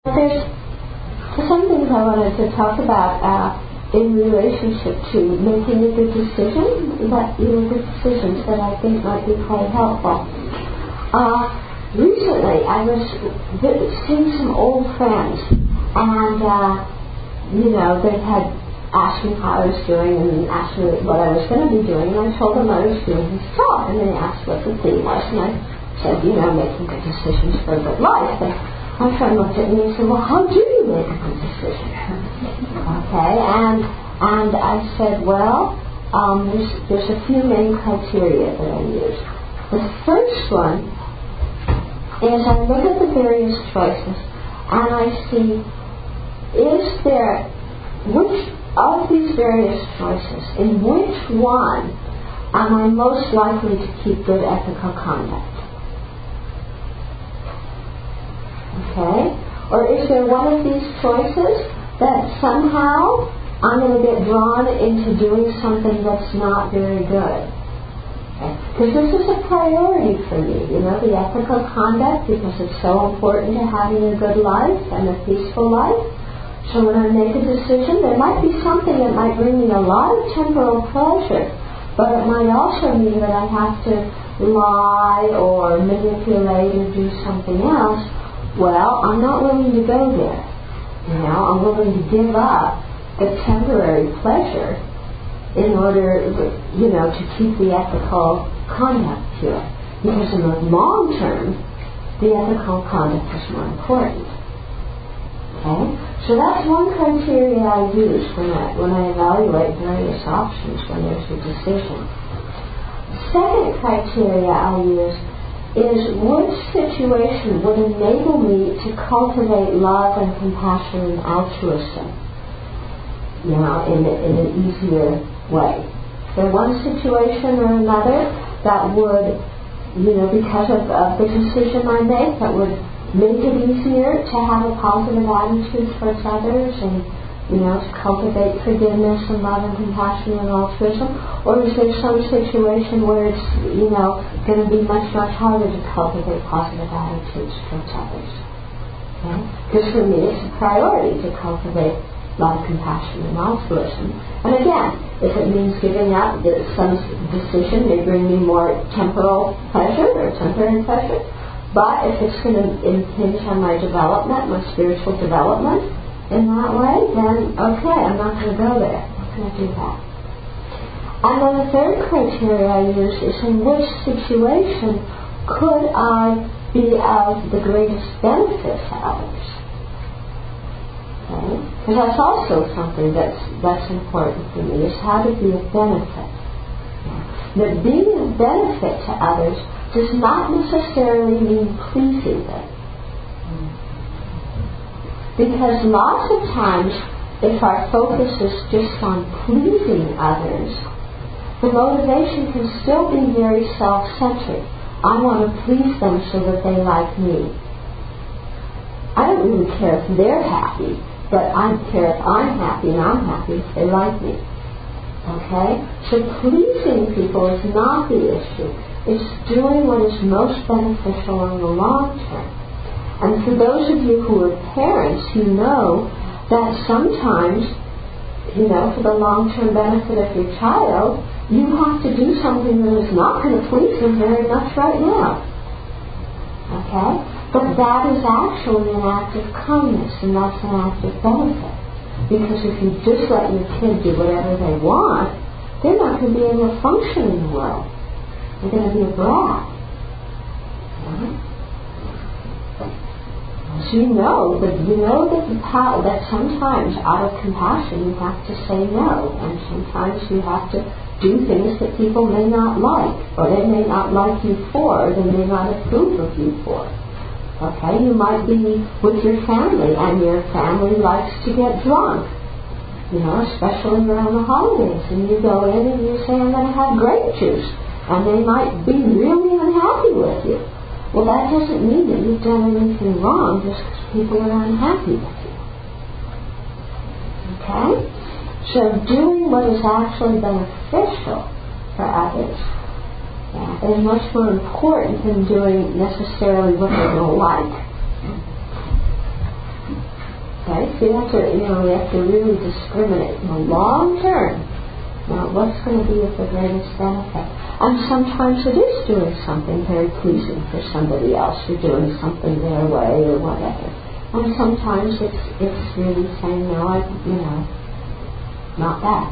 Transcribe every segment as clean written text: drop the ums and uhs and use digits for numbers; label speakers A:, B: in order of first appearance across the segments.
A: There's some things I wanted to talk about in relationship to making a good decision, good decisions that I think might be quite helpful. Recently, I was seeing some old friends, and they had asked me how I was doing and asked me what I was going to be doing, and I told them I was doing this talk, and they asked what the theme was, and I said, making good decisions for a good life. And my friend looked at me and said, well, how do you make a good decision? Okay, and I said, well, there's a few main criteria that I use. The first one is I look at the various choices and I see, which of these various choices, in which one am I most likely to keep good ethical conduct? Okay? Or is there one of these choices that somehow I'm going to get drawn into doing something that's not very good? Because this is a priority for me, the ethical conduct, because it's so important to having a good life and a peaceful life. So when I make a decision, there might be something that might bring me a lot of temporal pleasure, but it might also mean that I have to lie or manipulate or do something else. Well, I'm not willing to go there. I'm willing to give up the temporary pleasure in order, to keep the ethical conduct pure. Because in the long term, the ethical conduct is more important. Okay? So that's one criteria I use when I evaluate various options when there's a decision. Second criteria I use is which situation would enable me to cultivate love and compassion and altruism, in an easier way. Is there one situation or another that would, because of the decision I make, that would make it easier to have a positive attitude towards others and, to cultivate forgiveness and love and compassion and altruism? Or is there some situation where it's, going to be much, much harder to cultivate positive attitudes towards others? Okay? Because for me, it's a priority to cultivate love, compassion, and altruism. And again, if it means giving up some decision may bring me more temporal pleasure or temporary pleasure, but if it's going to impinge on my development, my spiritual development in that way, then okay, I'm not going to go there. I'm not going to do that. And then the third criteria I use is in which situation could I be of the greatest benefit to others? Okay? Because that's also something that's important for me, is how to be of benefit. That being of benefit to others does not necessarily mean pleasing them. Because lots of times, if our focus is just on pleasing others, the motivation can still be very self-centered. I want to please them so that they like me. I don't really care if they're happy, but I care if I'm happy and I'm happy if they like me. Okay? So pleasing people is not the issue. It's doing what is most beneficial in the long term. And for those of you who are parents, you know that sometimes, for the long-term benefit of your child, you have to do something that is not going to please them very much right now. Okay? But that is actually an act of kindness, and that's an act of benefit. Because if you just let your kid do whatever they want, they're not going to be able to function in the world. They're going to be a brat. Okay? So you know that sometimes out of compassion you have to say no, and sometimes you have to do things that people may not like, or they may not like you for, or they may not approve of you for. Okay, you might be with your family, and your family likes to get drunk, especially around the holidays, and you go in and you say, I'm going to have grape juice, and they might be really unhappy with you. Well, that doesn't mean that you've done anything wrong just because people are unhappy with you. Okay? So doing what is actually beneficial for others is much more important than doing necessarily what they don't like. we have to really discriminate in the long term. Now, what's going to be of the greatest benefit? And sometimes it is doing something very pleasing for somebody else, or doing something their way, or whatever. And sometimes it's really saying, no, not that.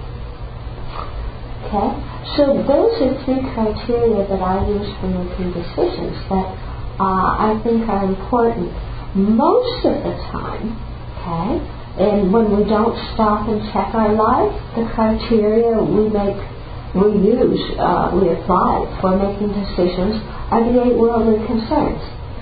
A: Okay? So those are three criteria that I use for making decisions that I think are important most of the time. Okay? And when we don't stop and check our life, the criteria we apply for making decisions are the 8 worldly concerns.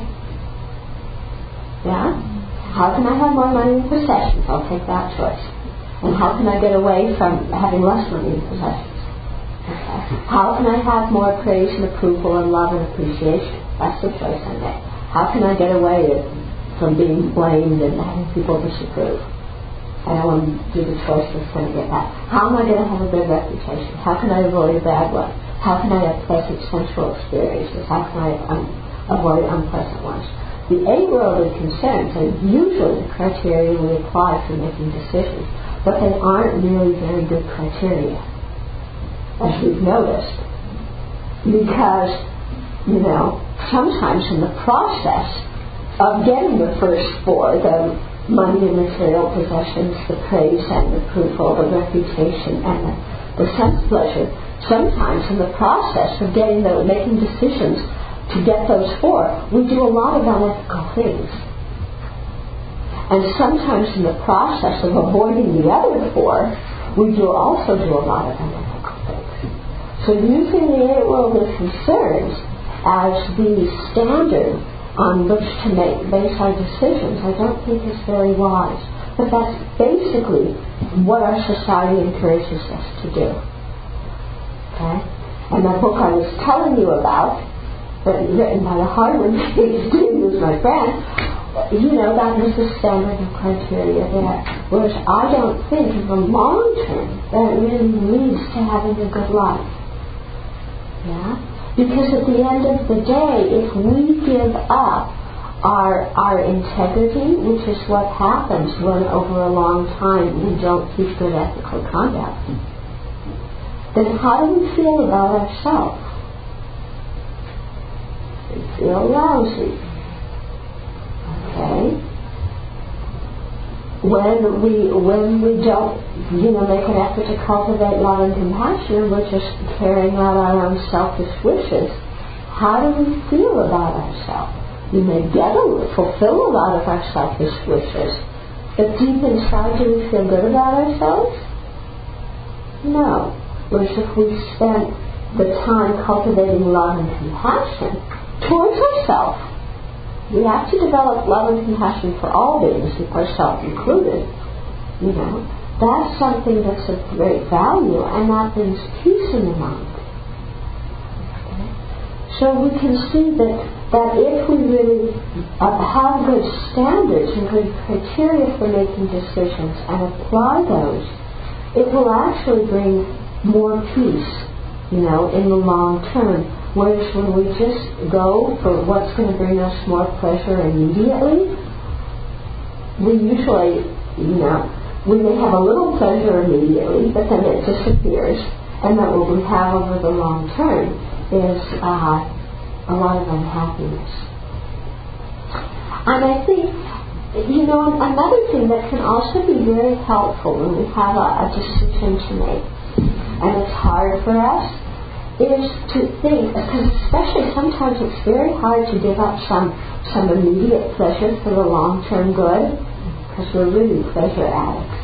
A: Yeah? How can I have more money in possessions? I'll take that choice. And how can I get away from having less money in possessions? Okay. How can I have more praise and approval and love and appreciation? That's the choice I make. How can I get away from being blamed and having people disapprove? I don't want to do the choice that's going to get that. How am I going to have a good reputation? How can I avoid a bad one? How can I have pleasant sensual experiences? How can I avoid unpleasant ones? The 8 worldly concerns are usually the criteria we apply for making decisions, but they aren't really very good criteria, as we've noticed. Because, sometimes in the process of getting the first 4, the money and material possessions, the praise and the approval, the reputation and the sense pleasure, sometimes in the process of making decisions to get those 4, we do a lot of unethical things. And sometimes in the process of avoiding the other 4, we also do a lot of unethical things. So using the 8 worldly concerns as the standard on which to base our decisions, I don't think is very wise. But that's basically what our society encourages us to do. Okay? And that book I was telling you about, written by the Harvard PhD, who's my friend, that was the standard of criteria there. Whereas I don't think in the long term that really leads to having a good life. Yeah? Because at the end of the day, if we give up our integrity, which is what happens when over a long time we don't keep good ethical conduct, then how do we feel about ourselves? We feel lousy. Okay? When we don't, make an effort to cultivate love and compassion, we're just carrying out our own selfish wishes. How do we feel about ourselves? We may fulfill a lot of our selfish wishes, but deep inside, do we feel good about ourselves? No. Whereas if we spend the time cultivating love and compassion towards ourselves, we have to develop love and compassion for all beings, ourselves included. That's something that's of great value, and that brings peace in the mind. Okay? So we can see that if we really have good standards and good criteria for making decisions and apply those, it will actually bring more peace, in the long term. Whereas when we just go for what's going to bring us more pleasure immediately, we usually, we may have a little pleasure immediately, but then it disappears. And then what we have over the long term is a lot of unhappiness. And I think, another thing that can also be very helpful when we have a decision to make, and it's hard for us, is to think, because especially sometimes it's very hard to give up some immediate pleasure for the long-term good, because we're really pleasure addicts.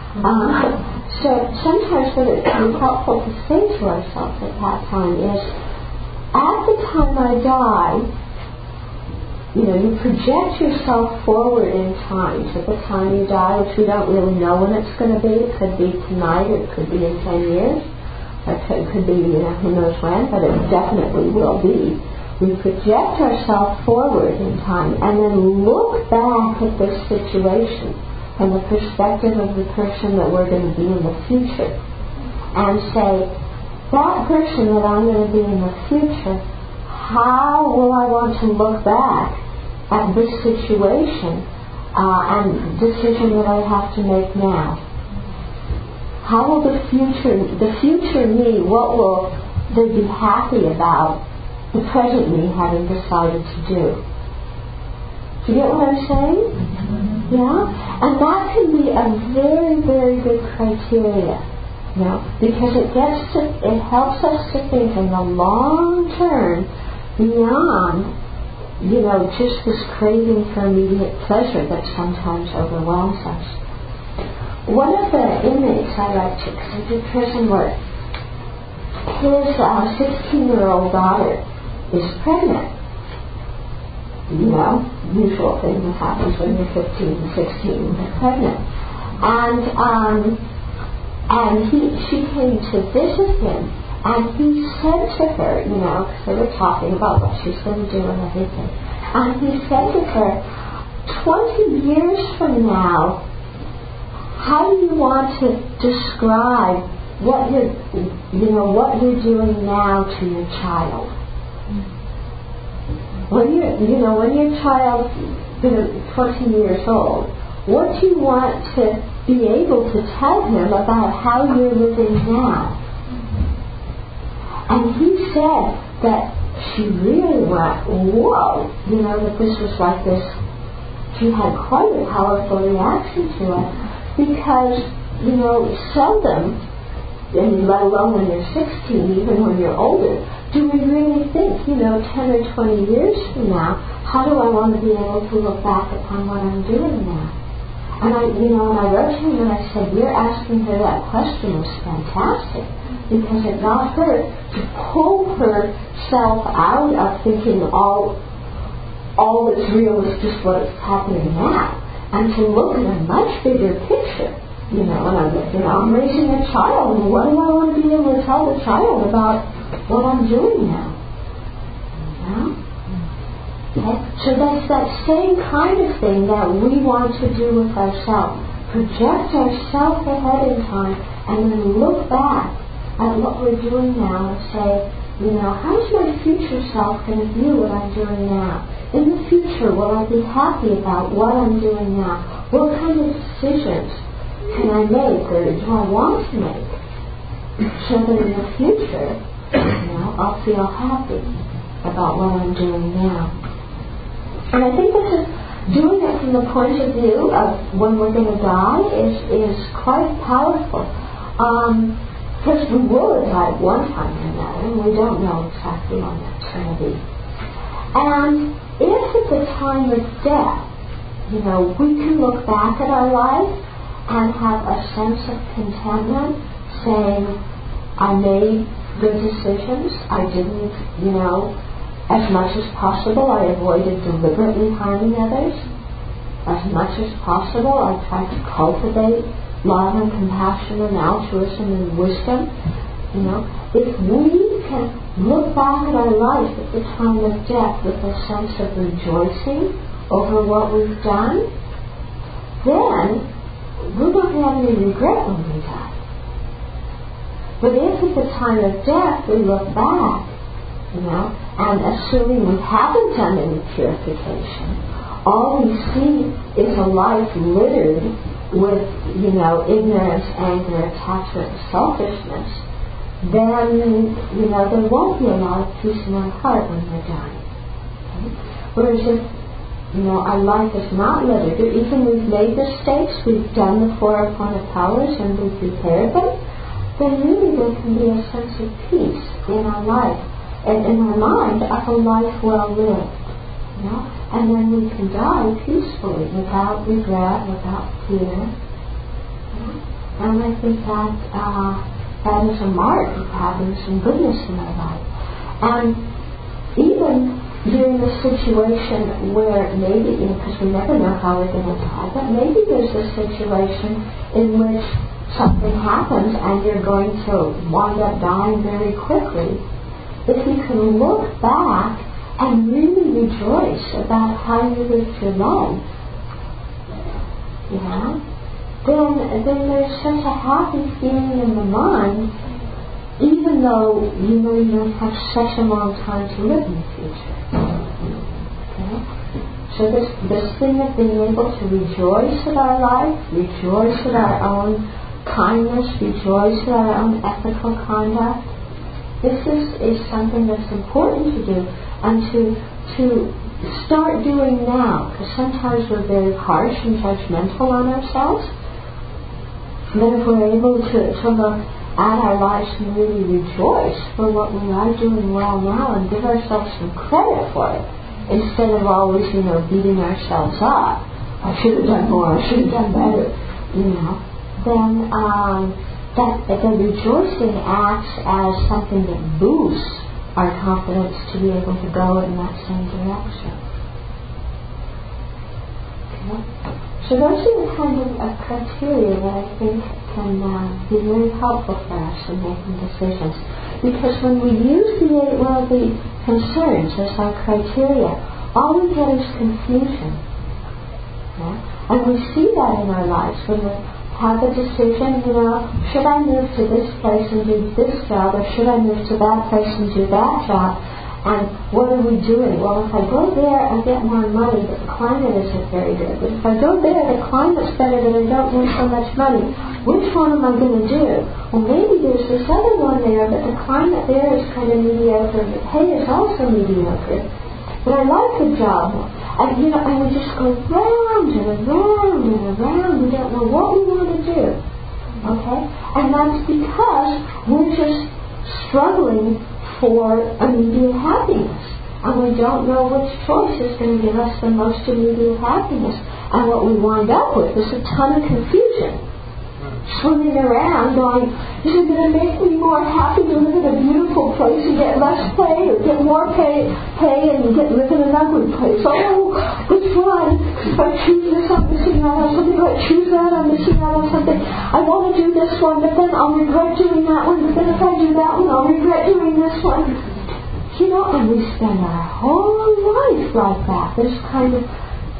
A: So sometimes what it can be helpful to say to ourselves at that time is, at the time I die, you project yourself forward in time to the time you die, which we don't really know when it's going to be. It could be tonight, or it could be in 10 years. It could be, who knows when, but it definitely will be. We project ourselves forward in time and then look back at this situation from the perspective of the person that we're going to be in the future and say, that person that I'm going to be in the future, how will I want to look back at this situation and decision that I have to make now? How will the future me, what will they be happy about the present me having decided to do? Do you get what I'm saying? Yeah? And that can be a very, very good criteria. You know, because it helps us to think in the long term beyond, just this craving for immediate pleasure that sometimes overwhelms us. One of the inmates I like to, because I do prison work, his 16-year-old daughter is pregnant. Usual thing that happens when you're 15 and 16 and you're pregnant. And she came to visit him, and he said to her, because they were talking about what she's going to do and everything, and he said to her, 20 years from now, how do you want to describe what you're doing now to your child? When your child's 20 years old, what do you want to be able to tell him about how you're living now? And he said that she really went, whoa, that this was like this. She had quite a powerful reaction to it. Because, seldom, let alone when you're 16, even when you're older, do we really think, 10 or 20 years from now, how do I want to be able to look back upon what I'm doing now? And I wrote to him and I said, your asking her that question was fantastic, because it got her to pull herself out of thinking all that's real is just what is happening now, and to look at a much bigger picture, and I'm raising a child, and what do I want to be able to tell the child about what I'm doing now? Okay? So that's that same kind of thing that we want to do with ourselves. Project ourselves ahead in time, and then look back at what we're doing now and say, how's my future self going to view what I'm doing now? In the future, will I be happy about what I'm doing now? What kind of decisions can I make, or do I want to make, so that in the future, I'll feel happy about what I'm doing now? And I think this is doing it from the point of view of when we're going to die is quite powerful. Because we will die at one time or another, and we don't know exactly when that's going to be. And if at the time of death, we can look back at our life and have a sense of contentment, saying, I made good decisions, I didn't, as much as possible, I avoided deliberately harming others. As much as possible, I tried to cultivate love and compassion and altruism and wisdom. If we can look back at our life at the time of death with a sense of rejoicing over what we've done, then we're not going to have any regret when we die. But if at the time of death we look back, and assuming we haven't done any purification, all we see is a life littered with, ignorance, anger, attachment, selfishness, then, there won't be a lot of peace in our heart when we're dying. Okay? Whereas if, our life is not littered, or even we've made mistakes, we've done the four appointed powers and we've repaired them, then really there can be a sense of peace in our life, and in our mind of a life well lived. And then we can die peacefully, without regret, without fear. And I think that is a mark of having some goodness in our life. And even during a situation where maybe, because we never know how we're going to die, but maybe there's a situation in which something happens and you're going to wind up dying very quickly. If you can look back and really rejoice about how you lived your life, then there's such a happy feeling in the mind, even though you don't have such a long time to live in the future. Okay? So this thing of being able to rejoice at our life, rejoice at our own kindness, rejoice at our own ethical conduct, this is something that's important to do and to start doing now, because sometimes we're very harsh and judgmental on ourselves. But if we're able to look at our lives and really rejoice for what we are doing well now and give ourselves some credit for it, instead of always, beating ourselves up, I should have done more, I should have done better, then that the rejoicing acts as something that boosts our confidence to be able to go in that same direction. Okay? So those are the kind of criteria that I think can be very helpful for us in making decisions. Because when we use the 8 worldly concerns as our criteria, all we get is confusion. Yeah? And we see that in our lives when we have a decision, should I move to this place and do this job, or should I move to that place and do that job? And what are we doing? Well, if I go there, I get more money, but the climate isn't very good. But if I go there, the climate's better, but I don't lose so much money. Which one am I going to do? Well, maybe there's this other one there, but the climate there is kind of mediocre, and the pay is also mediocre. But I like the job more. And we just go round and around and around. We don't know what we want to do. Okay? And that's because we're just struggling for immediate happiness. And we don't know which choice is going to give us the most immediate happiness. And what we wind up with is a ton of confusion. Swimming around going, is it going to make me more happy to live in a beautiful place and get less pay, or get more pay and live in an ugly place? Oh, which one? If I choose this, I'm missing out on something. If I choose that, I'm missing out on something. I want to do this one, but then I'll regret doing that one. But then if I do that one, I'll regret doing this one. And we spend our whole life like that. There's kind of,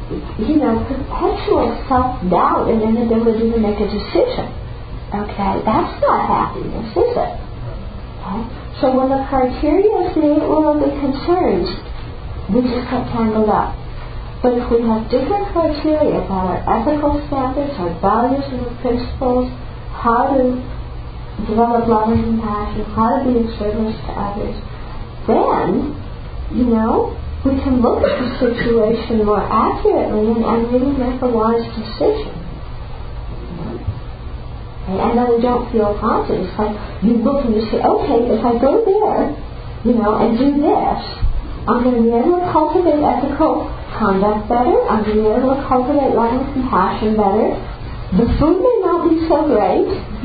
A: perpetual self-doubt and inability to make a decision. Okay, that's not happiness, is it? Okay? So when the criteria is the 8 worldly concerns, we just get tangled up. But if we have different criteria about our ethical standards, our values and our principles, how to develop love and compassion, how to be of service to others, then, we can look at the situation more accurately and really make a wise decision. And then we don't feel haunted. It's like you look and you say, okay, if I go there, and do this, I'm going to be able to cultivate ethical conduct better. I'm going to be able to cultivate love and compassion better. The food may not be so great.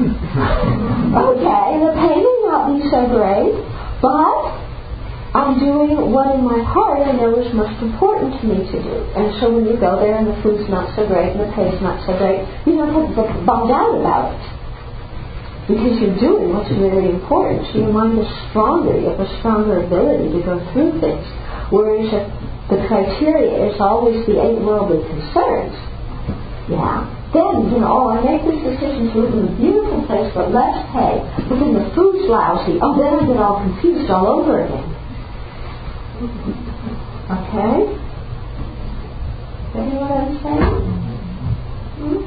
A: Okay, the pay may not be so great, but I'm doing what in my heart I know is most important to me to do. And so when you go there and the food's not so great and the pay's not so great, you don't have to get bummed out about it. Because you're doing what's really important. So your mind is stronger. You have a stronger ability to go through things. Whereas if the criteria is always the 8 worldly concerns, then, I make this decision to live in a beautiful place but less pay, but then the food's lousy. Oh, then I get all confused all over again. Okay? Getting what I'm saying?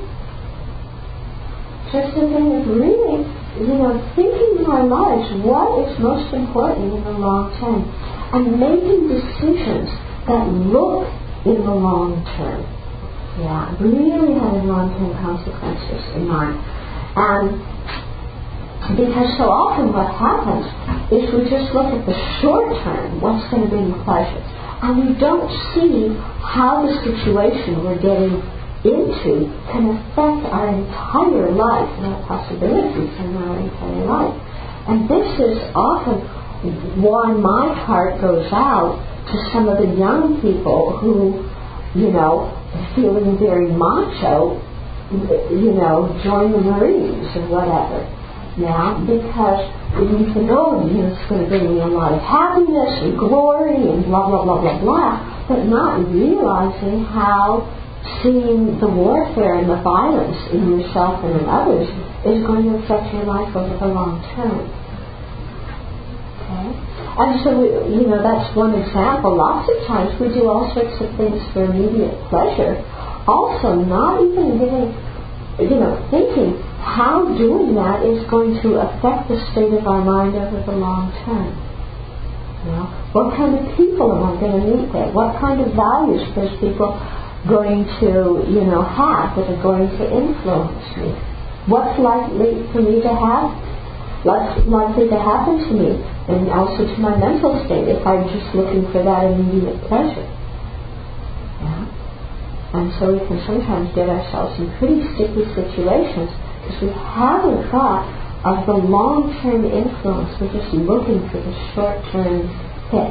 A: Just the thing is really, thinking in our lives what is most important in the long term and making decisions that look in the long term. Really having long-term consequences in mind. And because so often what happens is we just look at the short term, what's going to bring the pleasure, and we don't see how the situation we're getting into can affect our entire life and our possibilities in our entire life. And this is often why my heart goes out to some of the young people who, feeling very macho, join the Marines or whatever. Because you think, it's going to bring me a lot of happiness and glory and blah, blah, blah, blah, blah, but not realizing how seeing the warfare and the violence in yourself and in others is going to affect your life over the long term. Okay? And so, that's one example. Lots of times we do all sorts of things for immediate pleasure, also not even giving, thinking how doing that is going to affect the state of our mind over the long term. What kind of people am I going to meet there? What kind of values are those people going to, have that are going to influence me? What's likely for me to have? What's likely to happen to me? And also to my mental state if I'm just looking for that immediate pleasure. And so we can sometimes get ourselves in pretty sticky situations because we haven't thought of the long-term influence. We're just looking for the short-term hit.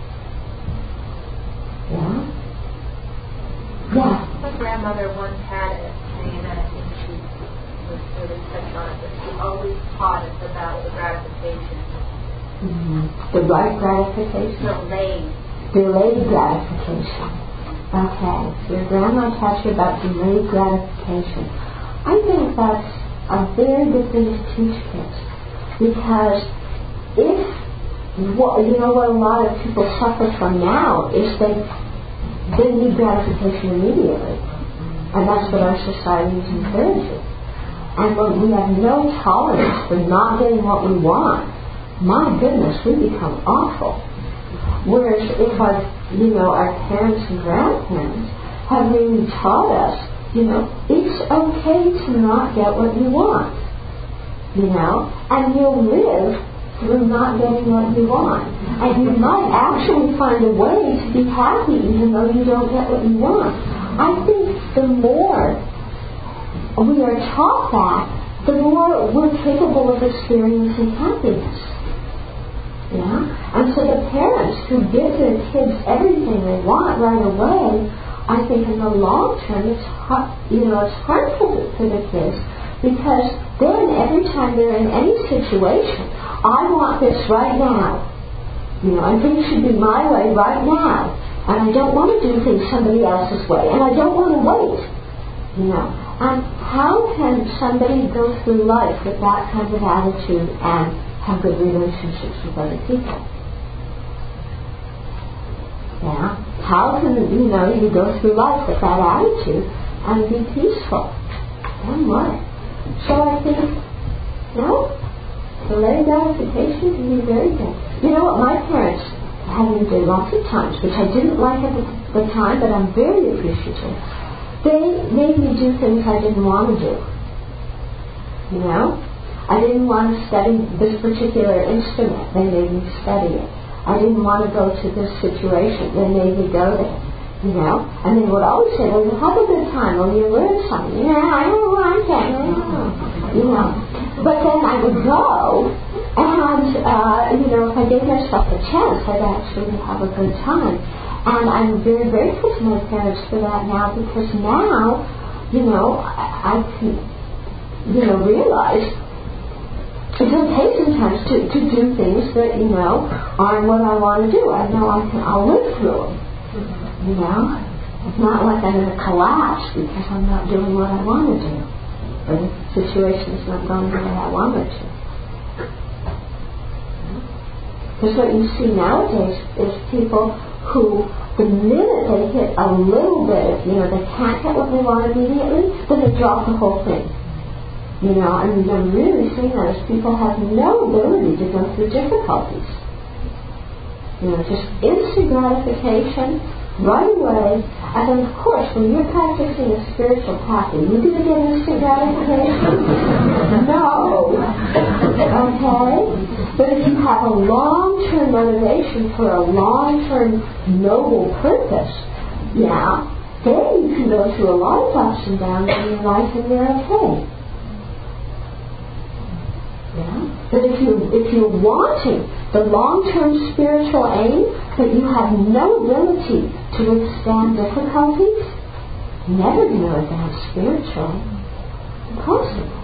B: My grandmother once had a saying, and I think she was really touched on it, but she always taught us about the gratification.
A: The right gratification? Delayed gratification. Okay, so your grandma taught you about delayed gratification. I think that's a very good thing to teach kids, because what a lot of people suffer from now is they need gratification immediately, and that's what our society is encouraging. And when we have no tolerance for not getting what we want, my goodness, we become awful. Whereas if our parents and grandparents have really taught us, it's okay to not get what you want, and you'll live through not getting what you want. And you might actually find a way to be happy even though you don't get what you want. I think the more we are taught that, the more we're capable of experiencing happiness. And so the parents who give their kids everything they want right away, I think in the long term it's harmful for the kids, because then every time they're in any situation, I want this right now. And things should be my way right now. And I don't want to do things somebody else's way. And I don't want to wait. And how can somebody go through life with that kind of attitude and have good relationships with other people? How can you go through life with that attitude and be peaceful? And what? So I think, delayed gratification can be very good. You know what my parents had me do lots of times, which I didn't like at the time, but I'm very appreciative. They made me do things I didn't want to do. I didn't want to study this particular instrument. They made me study it. I didn't want to go to this situation. They made me go there. And they would always say, well, you have a good time. Well, you learn something. I don't want to. But then I would go, and, if I gave myself a chance, I'd actually have a good time. And I'm very grateful to my parents for that now, because now, I can, realize it's okay sometimes to do things that, aren't what I want to do. I know I'll live through them. It's not like I'm going to collapse because I'm not doing what I want to do, or the situation is not going the way I want it to. Because what you see nowadays is people who, the minute they hit a little bit of, they can't get what they want immediately, then they drop the whole thing. And I'm really seeing that as people have no ability to go through difficulties. Just instant gratification, right away. And then, of course, when you're practicing a spiritual path, are you going to get instant gratification? No. Okay? But if you have a long-term motivation for a long-term noble purpose, then you can go through a lot of ups and downs in your life and you're okay. But if you're wanting the long-term spiritual aim, but you have no ability to withstand difficulties, never going to advance spiritually. Impossible.